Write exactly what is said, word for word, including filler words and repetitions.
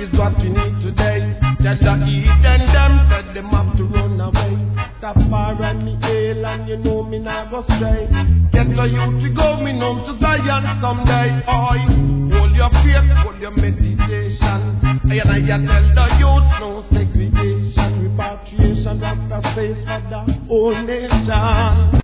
is what we need today. Tell the heathen them, said them have to run away. That far and me hail and you know me not go stray. Get a youth to go, me know to Zion someday. Oi, hold your faith, hold your meditation. And I tell the youth no segregation. Repatriation, that's the face for the whole nation.